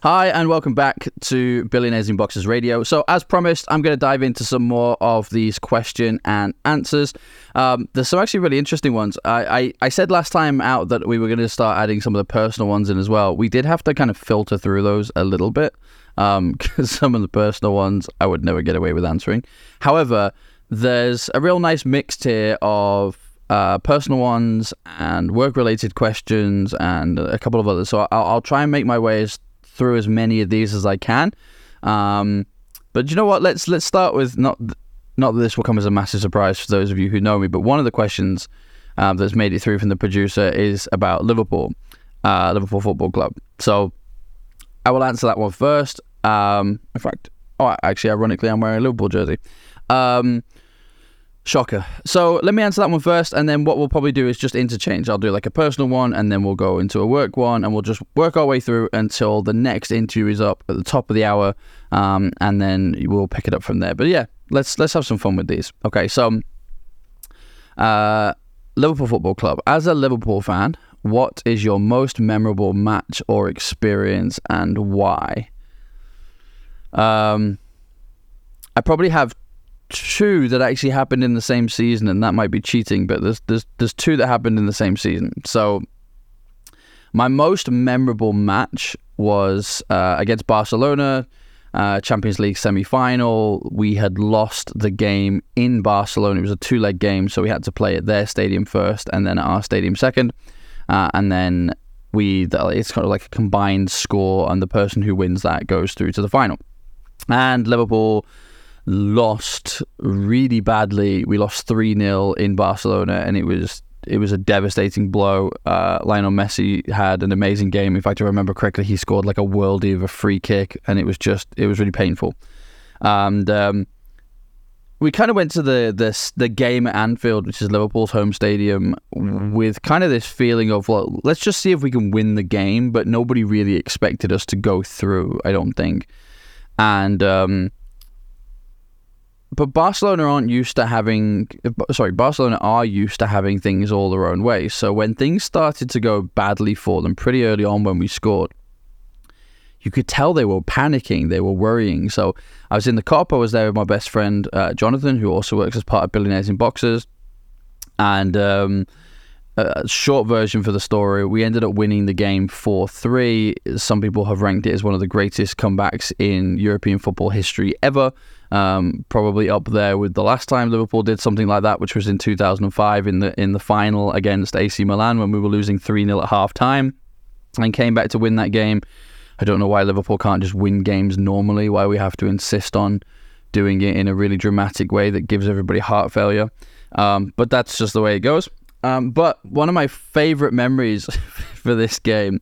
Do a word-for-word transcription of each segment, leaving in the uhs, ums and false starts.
Hi, and welcome back to Billionaires in Boxes Radio. So, as promised, I'm going to dive into some more of these question and answers. Um, there's some actually really interesting ones. I, I, I said last time out that we were going to start adding some of the personal ones in as well. We did have to kind of filter through those a little bit, um, because some of the personal ones I would never get away with answering. However, there's a real nice mix here of uh, personal ones and work-related questions and a couple of others. So, I'll, I'll try and make my way as through as many of these as I can, um, but you know what? Let's let's start with not not that this will come as a massive surprise for those of you who know me, but one of the questions um, that's made it through from the producer is about Liverpool, uh, Liverpool Football Club. So I will answer that one first. Um, in fact, oh, actually, ironically, I'm wearing a Liverpool jersey. Um, Shocker. So let me answer that one first, and then what we'll probably do is just interchange. I'll do like a personal one, and then we'll go into a work one, and we'll just work our way through until the next interview is up at the top of the hour, um, and then we'll pick it up from there. But yeah, let's let's have some fun with these. Okay, so uh, Liverpool Football Club. As a Liverpool fan, what is your most memorable match or experience, and why? Um, I probably have two that actually happened in the same season, and that might be cheating, but there's there's there's two that happened in the same season. So my most memorable match was uh, against Barcelona, uh, Champions League semi-final. We had lost the game in Barcelona. It was a two-leg game, so we had to play at their stadium first and then at our stadium second, uh, and then we it's kind of like a combined score, and the person who wins that goes through to the final. And Liverpool lost really badly. We lost three nil in Barcelona, and it was it was a devastating blow. Uh, Lionel Messi had an amazing game. In fact, I remember correctly, he scored like a worldie of a free kick, and it was just it was really painful. And um, we kind of went to the the the game at Anfield, which is Liverpool's home stadium, with kind of this feeling of, well, let's just see if we can win the game. But nobody really expected us to go through, I don't think. And um, But Barcelona aren't used to having, sorry, Barcelona are used to having things all their own way. So when things started to go badly for them pretty early on when we scored, you could tell they were panicking, they were worrying. So I was in the Cop, I was there with my best friend, uh, Jonathan, who also works as part of Billionaires in Boxers. And um, a short version for the story, we ended up winning the game four three. Some people have ranked it as one of the greatest comebacks in European football history ever. Um, probably up there with the last time Liverpool did something like that, which was in two thousand five in the in the final against A C Milan, when we were losing three nil at half time and came back to win that game. I don't know why Liverpool can't just win games normally, why we have to insist on doing it in a really dramatic way that gives everybody heart failure. Um, but that's just the way it goes. Um, but one of my favorite memories for this game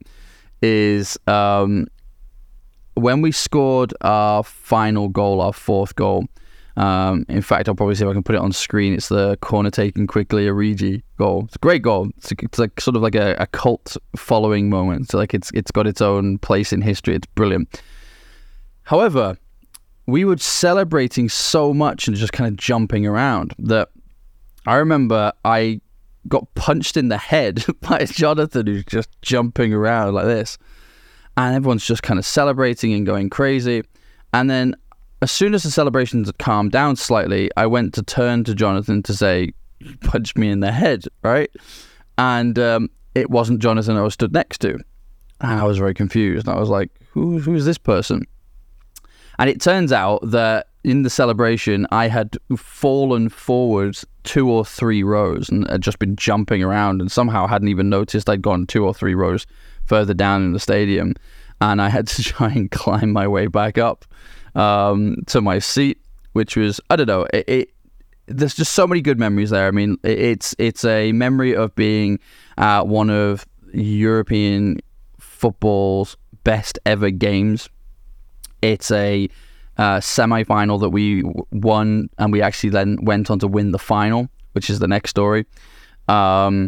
is um, when we scored our final goal, our fourth goal. Um, in fact, I'll probably see if I can put it on screen. It's the corner taken quickly, Origi goal. It's a great goal. It's, a, it's like sort of like a, a cult following moment. So like it's it's got its own place in history. It's brilliant. However, we were celebrating so much and just kind of jumping around that I remember I got punched in the head by Jonathan, who's just jumping around like this. And everyone's just kind of celebrating and going crazy. And then as soon as the celebrations had calmed down slightly, I went to turn to Jonathan to say, "You punched me in the head," right? And um, it wasn't Jonathan I was stood next to. And I was very confused. I was like, Who, who's this person? And it turns out that in the celebration, I had fallen forward two or three rows and had just been jumping around, and somehow hadn't even noticed I'd gone two or three rows further down in the stadium. And I had to try and climb my way back up um, to my seat, which was, I don't know, it, it there's just so many good memories there. I mean, it, it's it's a memory of being at one of European football's best ever games. It's a uh, semi-final that we w- won, and we actually then went on to win the final, which is the next story. Um,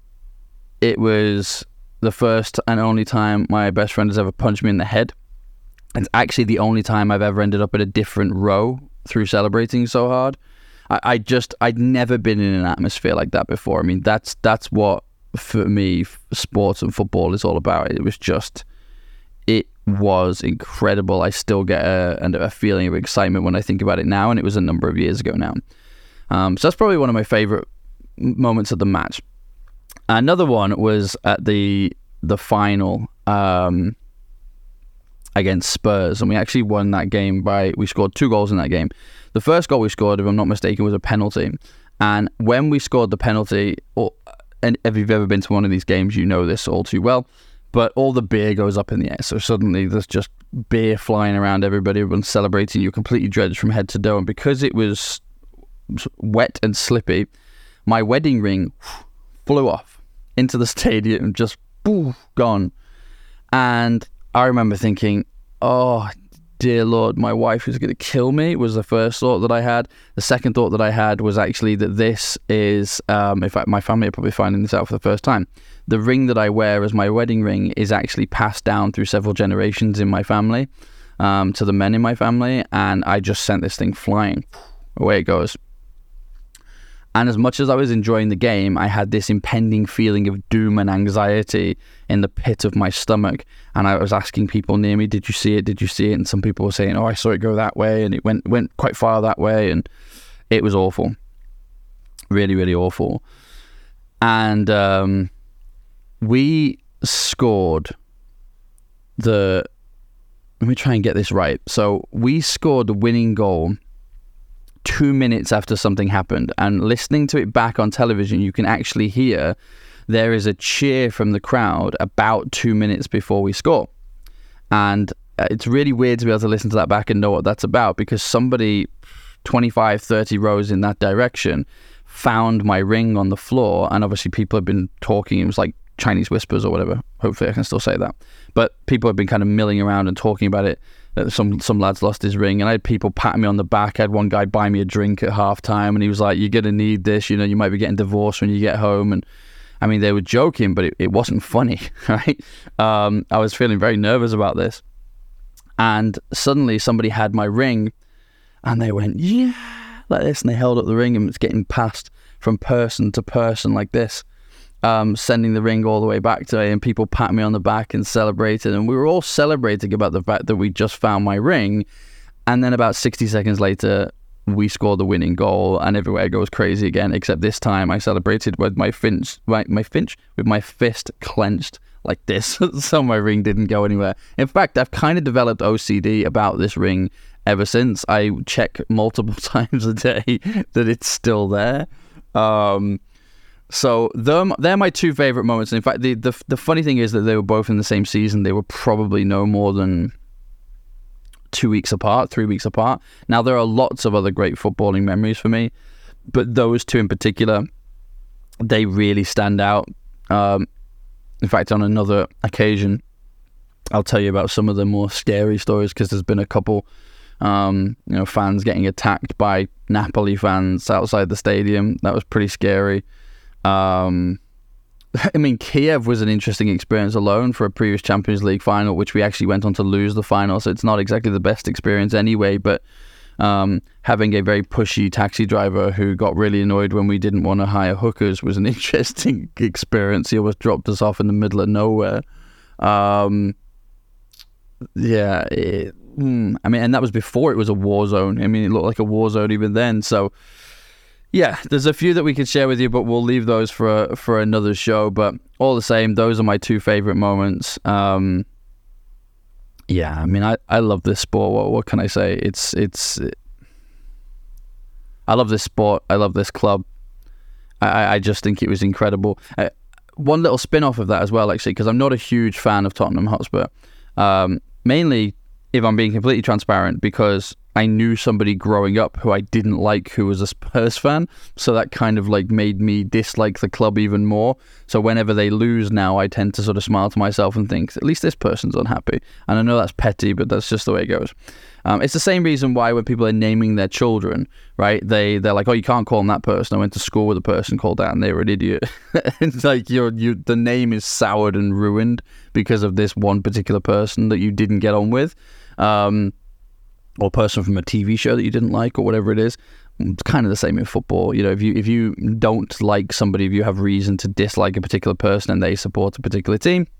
it was the first and only time my best friend has ever punched me in the head. It's actually the only time I've ever ended up in a different row through celebrating so hard. I, I just, I'd never been in an atmosphere like that before. I mean, that's that's what, for me, sports and football is all about. It was just... It was incredible. I still get a, a feeling of excitement when I think about it now, and it was a number of years ago now. Um, so that's probably one of my favorite moments of the match. Another one was at the the final um, against Spurs, and we actually won that game by, we scored two goals in that game. The first goal we scored, if I'm not mistaken, was a penalty. And when we scored the penalty, or, and if you've ever been to one of these games, you know this all too well, but all the beer goes up in the air. So suddenly there's just beer flying around everybody, everyone's celebrating, you're completely drenched from head to toe. And because it was wet and slippy, my wedding ring flew off into the stadium, just poof, gone. And I remember thinking, oh, dear Lord, my wife is going to kill me, was the first thought that I had. The second thought that I had was actually that this is, um, in fact, my family are probably finding this out for the first time. The ring that I wear as my wedding ring is actually passed down through several generations in my family, um, to the men in my family, and I just sent this thing flying. Away it goes. And as much as I was enjoying the game, I had this impending feeling of doom and anxiety in the pit of my stomach. And I was asking people near me, did you see it? Did you see it? And some people were saying, oh, I saw it go that way. And it went went quite far that way. And it was awful. Really, really awful. And um, we scored the... Let me try and get this right. So we scored the winning goal two minutes after something happened, and listening to it back on television, you can actually hear there is a cheer from the crowd about two minutes before we score. And it's really weird to be able to listen to that back and know what that's about, because somebody twenty-five, thirty rows in that direction found my ring on the floor, and obviously people have been talking. It was like Chinese whispers or whatever. Hopefully I can still say that. But people have been kind of milling around and talking about it. Some some lads lost his ring, and I had people patting me on the back. I had one guy buy me a drink at half time, and he was like, you're going to need this, you know, you might be getting divorced when you get home. And I mean, they were joking, but it, it wasn't funny, right? Um, I was feeling very nervous about this. And suddenly somebody had my ring, and they went, yeah, like this, and they held up the ring, and it's getting passed from person to person like this. Um, sending the ring all the way back to me, and people pat me on the back and celebrated, and we were all celebrating about the fact that we just found my ring. And then about sixty seconds later, we scored the winning goal, and everywhere goes crazy again, except this time I celebrated with my finch, my, my finch, with my fist clenched like this, so my ring didn't go anywhere. In fact, I've kind of developed O C D about this ring ever since. I check multiple times a day that it's still there. Um... So they're, they're my two favorite moments. In fact, the, the the funny thing is that they were both in the same season. They were probably no more than two weeks apart, three weeks apart. Now, there are lots of other great footballing memories for me, but those two in particular, they really stand out. Um, in fact, on another occasion, I'll tell you about some of the more scary stories, because there's been a couple, um, you know, fans getting attacked by Napoli fans outside the stadium. That was pretty scary. Um, I mean, Kiev was an interesting experience alone for a previous Champions League final, which we actually went on to lose the final, so it's not exactly the best experience anyway, but um, having a very pushy taxi driver who got really annoyed when we didn't want to hire hookers was an interesting experience. He almost dropped us off in the middle of nowhere. Um, yeah, it, mm, I mean, and that was before it was a war zone. I mean, it looked like a war zone even then, so... Yeah, there's a few that we could share with you, but we'll leave those for a, for another show. But all the same, those are my two favorite moments. Um, yeah, I mean, I, I love this sport. What what can I say? It's it's. It, I love this sport. I love this club. I I just think it was incredible. Uh, one little spin-off of that as well, actually, because I'm not a huge fan of Tottenham Hotspur. Um, mainly, if I'm being completely transparent, because I knew somebody growing up who I didn't like, who was a Spurs fan, so that kind of like made me dislike the club even more. So whenever they lose now, I tend to sort of smile to myself and think, at least this person's unhappy. And I know that's petty, but that's just the way it goes. Um, it's the same reason why when people are naming their children, right, they, they're like, oh, you can't call them that person. I went to school with a person called that and they were an idiot. It's like you're, you, the name is soured and ruined because of this one particular person that you didn't get on with. Um, or person from a T V show that you didn't like, or whatever it is. It's kind of the same in football. You know, if you if you don't like somebody, if you have reason to dislike a particular person and they support a particular team,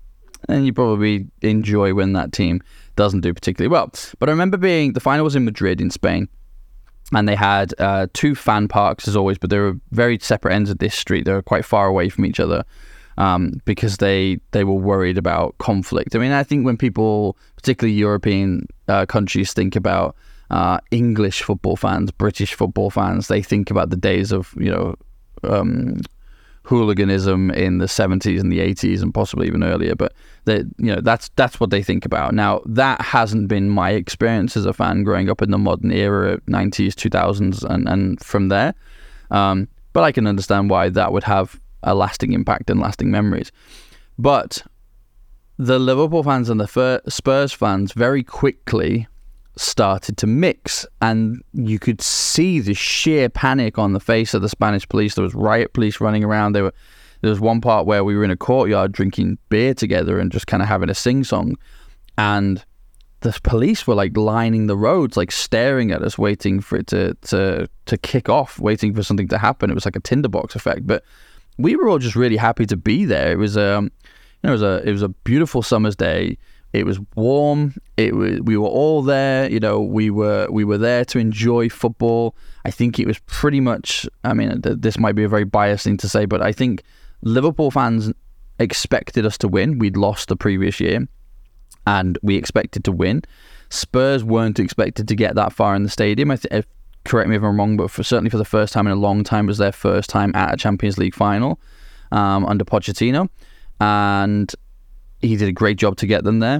and you probably enjoy when that team doesn't do particularly well. But I remember being, the final was in Madrid in Spain, and they had uh, two fan parks as always, but they were very separate ends of this street. They were quite far away from each other um, because they they were worried about conflict. I mean, I think when people, particularly European uh, countries, think about uh, English football fans, British football fans, they think about the days of, you know, um, hooliganism in the seventies and the eighties and possibly even earlier, but they, you know, that's that's what they think about. Now, that hasn't been my experience as a fan growing up in the modern era, nineties, two thousands, and, and from there. Um, but I can understand why that would have a lasting impact and lasting memories. But the Liverpool fans and the Spurs fans very quickly started to mix, and you could see the sheer panic on the face of the Spanish police. There was riot police running around. There were there was one part where we were in a courtyard drinking beer together and just kind of having a sing-song, and the police were like lining the roads, like staring at us, waiting for it to to to kick off, waiting for something to happen. It was like a tinderbox effect, but we were all just really happy to be there. It was um you know, it was a it was a beautiful summer's day. It was warm. It was. We were all there. You know, we were we were there to enjoy football. I think it was pretty much. I mean, th- this might be a very biased thing to say, but I think Liverpool fans expected us to win. We'd lost the previous year, and we expected to win. Spurs weren't expected to get that far in the stadium. I th- correct me if I'm wrong, but for, certainly for the first time in a long time, it was their first time at a Champions League final um, under Pochettino, and he did a great job to get them there.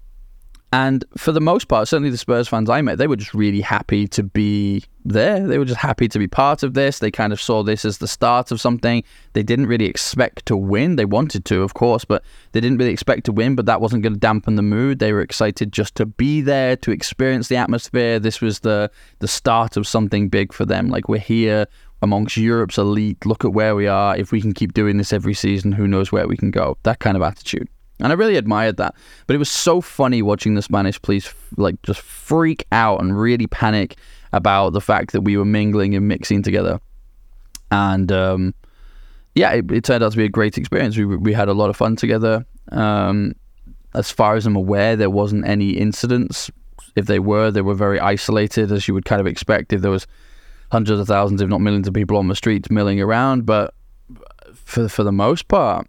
And for the most part, certainly the Spurs fans I met, they were just really happy to be there. They were just happy to be part of this. They kind of saw this as the start of something. They didn't really expect to win. They wanted to, of course, but they didn't really expect to win, but that wasn't going to dampen the mood. They were excited just to be there, to experience the atmosphere. This was the, the start of something big for them. Like, we're here amongst Europe's elite. Look at where we are. If we can keep doing this every season, who knows where we can go. That kind of attitude. And I really admired that. But it was so funny watching the Spanish police like just freak out and really panic about the fact that we were mingling and mixing together. And um, yeah, it, it turned out to be a great experience. We we had a lot of fun together. Um, as far as I'm aware, there wasn't any incidents. If they were, they were very isolated, as you would kind of expect if there was hundreds of thousands, if not millions of people on the streets milling around. But for for the most part,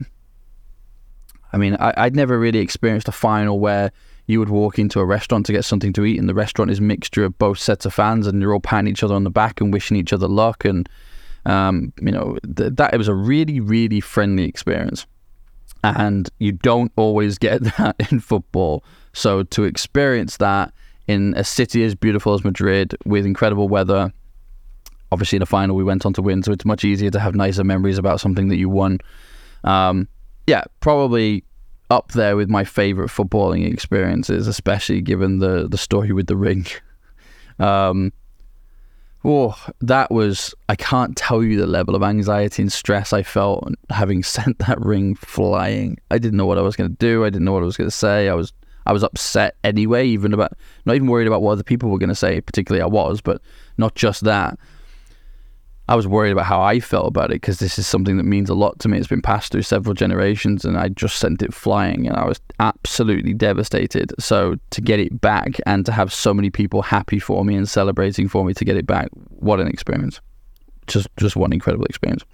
I mean, I, I'd never really experienced a final where you would walk into a restaurant to get something to eat, and the restaurant is a mixture of both sets of fans, and you're all patting each other on the back and wishing each other luck. And, um, you know, th- that it was a really, really friendly experience. And you don't always get that in football. So to experience that in a city as beautiful as Madrid with incredible weather, obviously in the final we went on to win, so it's much easier to have nicer memories about something that you won. Um, Yeah, probably up there with my favourite footballing experiences, especially given the, the story with the ring. um, oh, that was, I can't tell you the level of anxiety and stress I felt having sent that ring flying. I didn't know what I was going to do. I didn't know what I was going to say. I was I was upset anyway, even about, not even worried about what other people were going to say, particularly I was, but not just that. I was worried about how I felt about it, because this is something that means a lot to me. It's been passed through several generations, and I just sent it flying, and I was absolutely devastated. So to get it back and to have so many people happy for me and celebrating for me to get it back, what an experience. Just, just one incredible experience.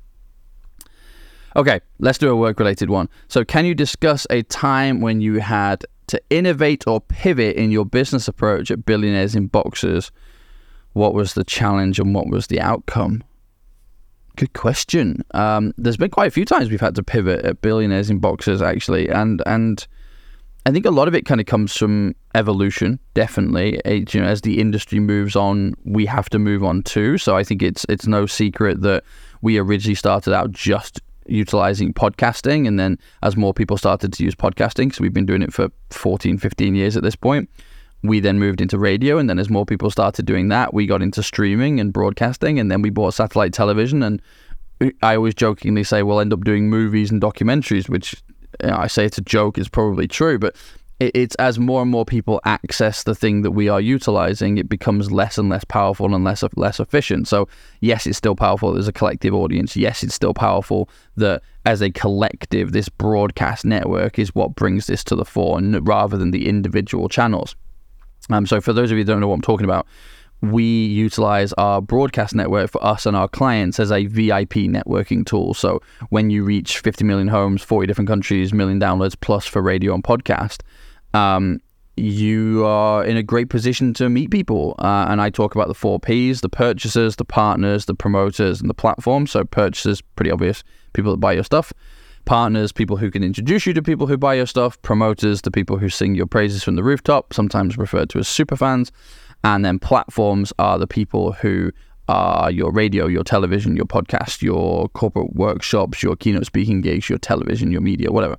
Okay, let's do a work-related one. So can you discuss a time when you had to innovate or pivot in your business approach at Billionaires in Boxers? What was the challenge and what was the outcome? Good question. Um, there's been quite a few times we've had to pivot at Billionaires in Boxers, actually, and and I think a lot of it kind of comes from evolution. Definitely, it, you know, as the industry moves on, we have to move on too. So I think it's it's no secret that we originally started out just utilizing podcasting, and then as more people started to use podcasting, so we've been doing it for fourteen, fifteen years at this point. We then moved into radio, and then as more people started doing that, we got into streaming and broadcasting, and then we bought satellite television. And I always jokingly say we'll end up doing movies and documentaries, which, you know, I say it's a joke, it's probably true, but it, it's as more and more people access the thing that we are utilizing, it becomes less and less powerful and less less efficient. So yes, it's still powerful as a collective audience. Yes, it's still powerful that as a collective, this broadcast network is what brings this to the fore, and rather than the individual channels. Um, so for those of you who don't know what I'm talking about, we utilize our broadcast network for us and our clients as a V I P networking tool. So when you reach fifty million homes, forty different countries, million downloads plus for radio and podcast, um, you are in a great position to meet people. Uh, and I talk about the four Ps: the purchasers, the partners, the promoters, and the platform. So purchasers, pretty obvious, people that buy your stuff. Partners, people who can introduce you to people who buy your stuff. Promoters, the people who sing your praises from the rooftop, sometimes referred to as superfans. And then platforms are the people who are your radio, your television, your podcast, your corporate workshops, your keynote speaking gigs, your television, your media, whatever.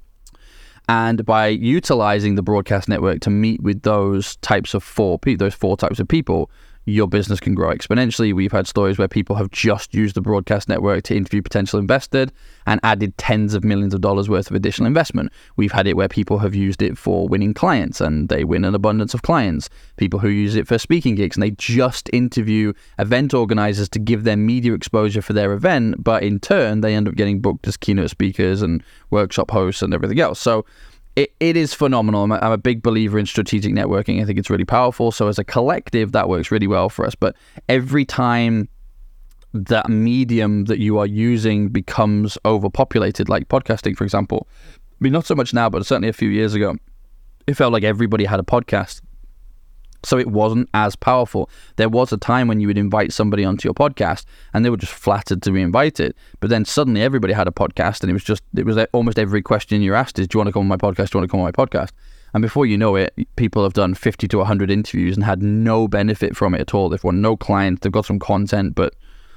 And by utilizing the broadcast network to meet with those types of four pe- those four types of people, your business can grow exponentially. We've had stories where people have just used the broadcast network to interview potential investors and added tens of millions of dollars worth of additional investment. We've had it where people have used it for winning clients and they win an abundance of clients. People who use it for speaking gigs and they just interview event organizers to give them media exposure for their event, but in turn they end up getting booked as keynote speakers and workshop hosts and everything else. So It, it is phenomenal. I'm a, I'm a big believer in strategic networking. I think it's really powerful. So as a collective, that works really well for us. But every time that medium that you are using becomes overpopulated, like podcasting, for example, I mean, not so much now, but certainly a few years ago, it felt like everybody had a podcast. So it wasn't as powerful. There was a time when you would invite somebody onto your podcast and they were just flattered to be invited. But then suddenly everybody had a podcast and it was just, it was almost every question you asked is, do you want to come on my podcast? Do you want to come on my podcast? And before you know it, people have done fifty to one hundred interviews and had no benefit from it at all. They've won no clients, they've got some content, but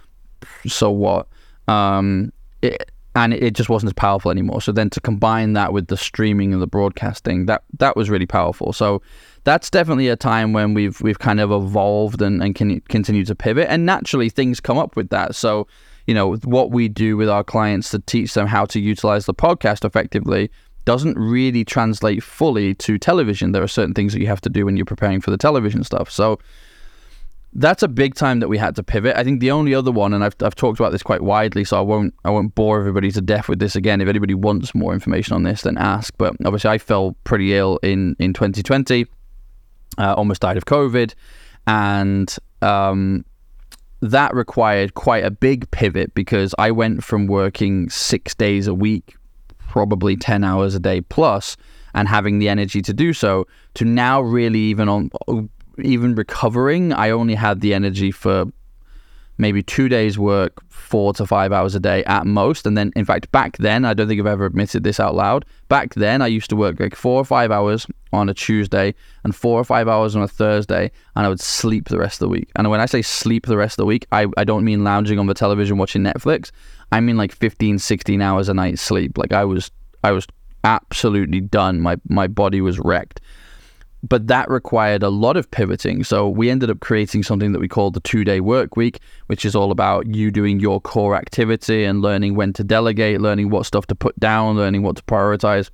so what? Um, it, and it just wasn't as powerful anymore. So then to combine that with the streaming and the broadcasting, that that was really powerful. So that's definitely a time when we've we've kind of evolved and, and can continue to pivot. And naturally, things come up with that. So, you know, what we do with our clients to teach them how to utilize the podcast effectively doesn't really translate fully to television. There are certain things that you have to do when you're preparing for the television stuff. So that's a big time that we had to pivot. I think the only other one, and I've I've talked about this quite widely, so I won't I won't bore everybody to death with this again. If anybody wants more information on this, then ask. But obviously, I fell pretty ill in in twenty twenty. Uh, almost died of COVID, and um, that required quite a big pivot because I went from working six days a week, probably ten hours a day plus, and having the energy to do so, to now really even on even recovering, I only had the energy for maybe two days work, four to five hours a day at most. And then, in fact, back then, I don't think I've ever admitted this out loud. Back then, I used to work like four or five hours on a Tuesday and four or five hours on a Thursday, and I would sleep the rest of the week. And when I say sleep the rest of the week, I, I don't mean lounging on the television watching Netflix. I mean like fifteen, sixteen hours a night sleep. Like I was, I was absolutely done. My, my body was wrecked. But that required a lot of pivoting. So we ended up creating something that we called the two-day work week, which is all about you doing your core activity and learning when to delegate, learning what stuff to put down, learning what to prioritize.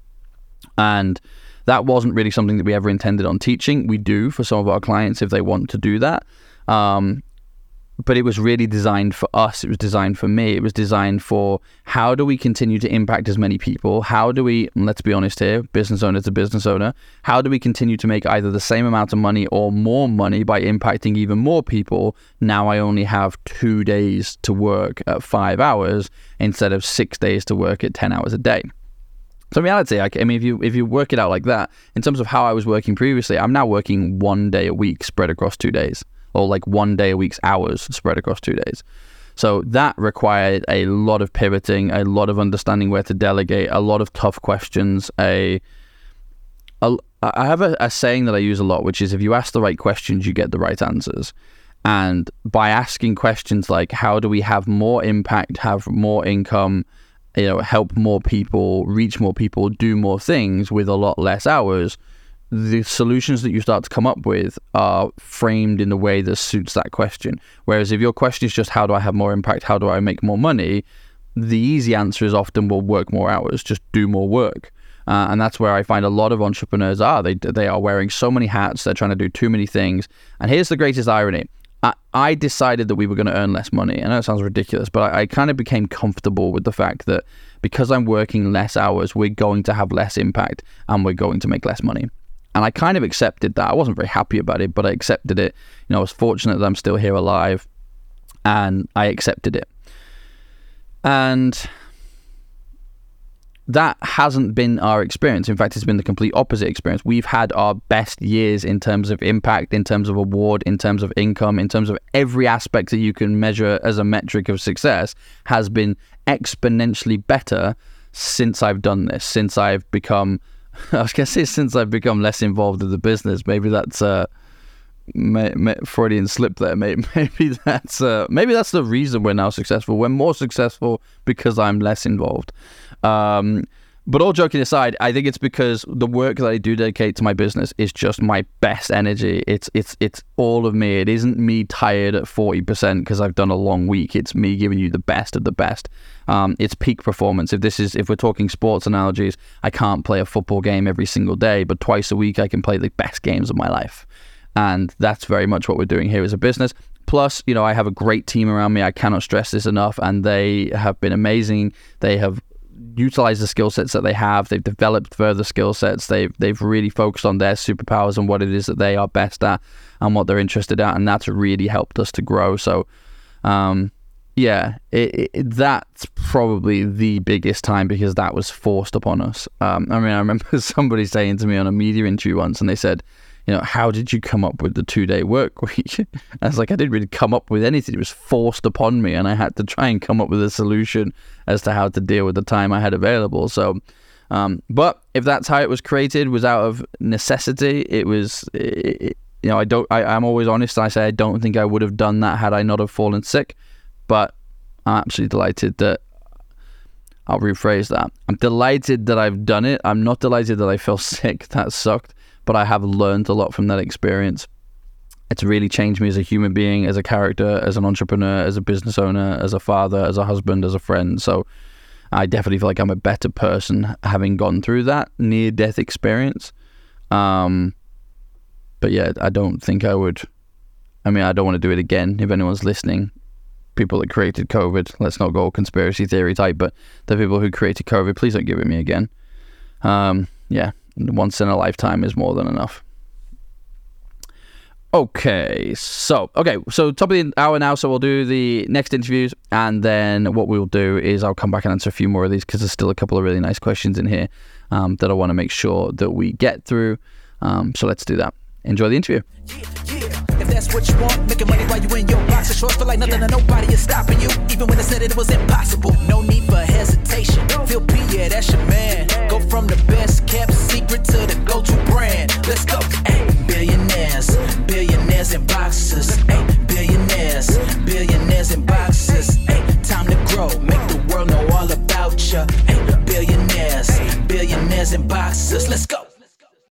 And that wasn't really something that we ever intended on teaching. We do for some of our clients if they want to do that. Um, but it was really designed for us. It was designed for me. It was designed for how do we continue to impact as many people? How do we, and let's be honest here, business owner to business owner, how do we continue to make either the same amount of money or more money by impacting even more people? Now I only have two days to work at five hours instead of six days to work at ten hours a day. So in reality, I mean, if you if you work it out like that, in terms of how I was working previously, I'm now working one day a week spread across two days. Or like one day a week's hours spread across two days. So that required a lot of pivoting, a lot of understanding where to delegate, a lot of tough questions. A, a I have a, a saying that I use a lot, which is if you ask the right questions, you get the right answers. And by asking questions like, how do we have more impact, have more income, you know, help more people, reach more people, do more things with a lot less hours, the solutions that you start to come up with are framed in a way that suits that question. Whereas if your question is just how do I have more impact, how do I make more money, the easy answer is often, well, work more hours, just do more work. Uh, and that's where I find a lot of entrepreneurs are. They they are wearing so many hats. They're trying to do too many things. And here's the greatest irony. I, I decided that we were going to earn less money. I know it sounds ridiculous, but I, I kind of became comfortable with the fact that because I'm working less hours, we're going to have less impact and we're going to make less money. And I kind of accepted that. I wasn't very happy about it, but I accepted it. You know, I was fortunate that I'm still here alive, and I accepted it. And that hasn't been our experience. In fact, it's been the complete opposite experience. We've had our best years in terms of impact, in terms of award, in terms of income, in terms of every aspect that you can measure as a metric of success has been exponentially better since I've done this, since I've become, I was going to say since I've become less involved in the business. Maybe that's a may, may, Freudian slip there. Maybe, maybe that's uh, maybe that's the reason we're now successful. We're more successful because I'm less involved. Um, but all joking aside, I think it's because the work that I do dedicate to my business is just my best energy. It's it's it's all of me. It isn't me tired at forty percent because I've done a long week. It's me giving you the best of the best. Um, it's peak performance. If this is if we're talking sports analogies, I can't play a football game every single day, but twice a week I can play the best games of my life. And that's very much what we're doing here as a business. Plus, you know, I have a great team around me. I cannot stress this enough, and they have been amazing. They have utilize the skill sets that they have. They've developed further skill sets. They've they've really focused on their superpowers and what it is that they are best at and what they're interested at, and that's really helped us to grow. So, um, yeah, it, it, that's probably the biggest time because that was forced upon us. Um, I mean, I remember somebody saying to me on a media interview once, and they said, you know, how did you come up with the two-day work week? I was like, I didn't really come up with anything. It was forced upon me, and I had to try and come up with a solution as to how to deal with the time I had available. So, um, but if that's how it was created, was out of necessity. It was, it, you know, I don't. I, I'm always honest. And I say I don't think I would have done that had I not have fallen sick. But I'm absolutely delighted that. I'll rephrase that. I'm delighted that I've done it. I'm not delighted that I fell sick. That sucked. But I have learned a lot from that experience. It's really changed me as a human being, as a character, as an entrepreneur, as a business owner, as a father, as a husband, as a friend. So I definitely feel like I'm a better person having gone through that near-death experience. Um, but yeah, I don't think I would. I mean, I don't want to do it again. If anyone's listening, people that created COVID, let's not go conspiracy theory type, but the people who created COVID, please don't give it me again. Um, yeah. Once in a lifetime is more than enough. Okay, so okay, so top of the hour now. So we'll do the next interviews, and then what we'll do is I'll come back and answer a few more of these because there's still a couple of really nice questions in here um, that I want to make sure that we get through. Um, so let's do that. Enjoy the interview. Yeah, yeah. If that's what you want, making money while you in your box of shorts, feel like nothing and nobody is stopping you, even when I said it was impossible. No need for hesitation. Phil P, yeah, that's your man. Go from the best kept secret to the go-to brand. Let's go. Hey, billionaires, billionaires in boxes. Hey, billionaires, billionaires in boxes. Hey, time to grow, make the world know all about you. Hey, billionaires, billionaires in boxes. Let's go.